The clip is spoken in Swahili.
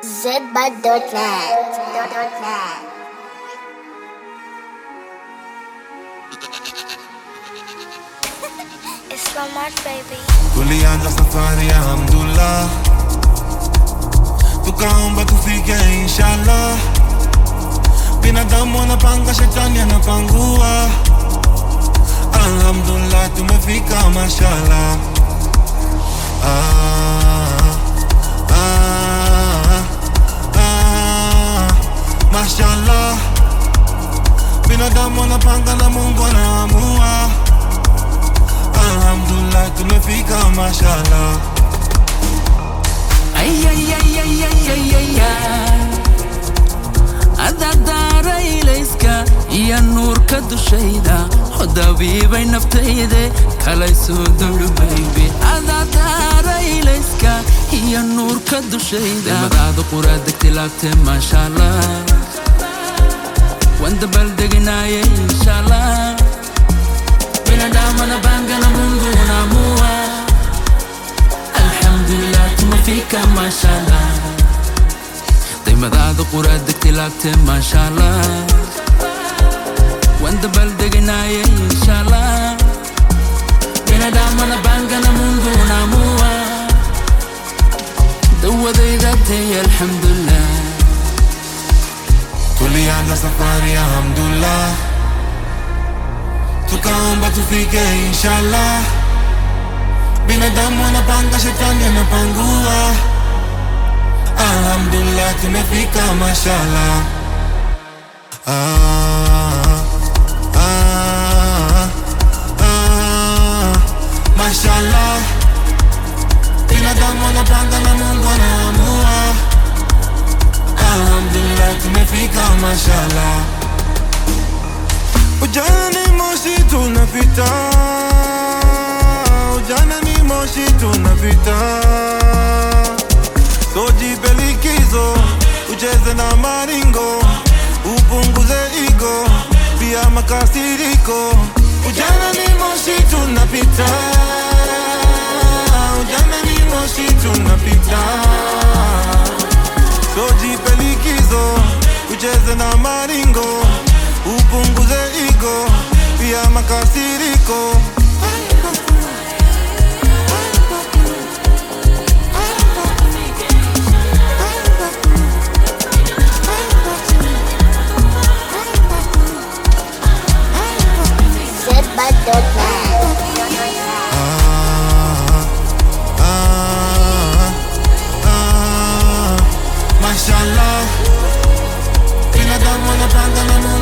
zbad.net. It's so much, baby. Tulianza safari ya Alhamdulillah, tukaomba tufike inshallah. Binadamu anapanga, shetani anapangua. Alhamdulillah tumefika mashallah. Mashallah. Binadamu anapanga na Mungu anaamua. Alhamdulillah tumefika mashallah. Ay ay ay ay ay ay ay adadara ilayska ya nuurka dushayda hodabiibay naftayde kala soo dulu baby adadara ilayska ya nuurka dushayda madada quraad degtilabte mashallah wanda baldegnaye inshallah binadamana bangana Mungu naamua. Alhamdulillah tumefika mashallah. Daimadada quraad degtilabte mashallah wanda baldegnaye inshallah binadamana bangana Mungu naamua. Dawadayda tay alhamdulillah. Tulianza safari ya Alhamdulillah, tukaomba tufike inshallah. Binadamu anapanga, shetani anapangua. Alhamdulillah tumefika mashallah. Mashallah. Binadamu anapanga na Mungu anaamua. Alhamdulillah tumefika mashallah. Ujana ni moshi tunapita, ujana ni moshi tunapita. Sojipe likizo, ucheze na maringo, upunguze ego, pia makasiriko. Ujana ni moshi tunapita, ujana ni moshi tunapita. Sojipe likizo, ucheze na maringo, upunguze ego, pia makasiriko. Mashallah. Binadamu anapanga na Mungu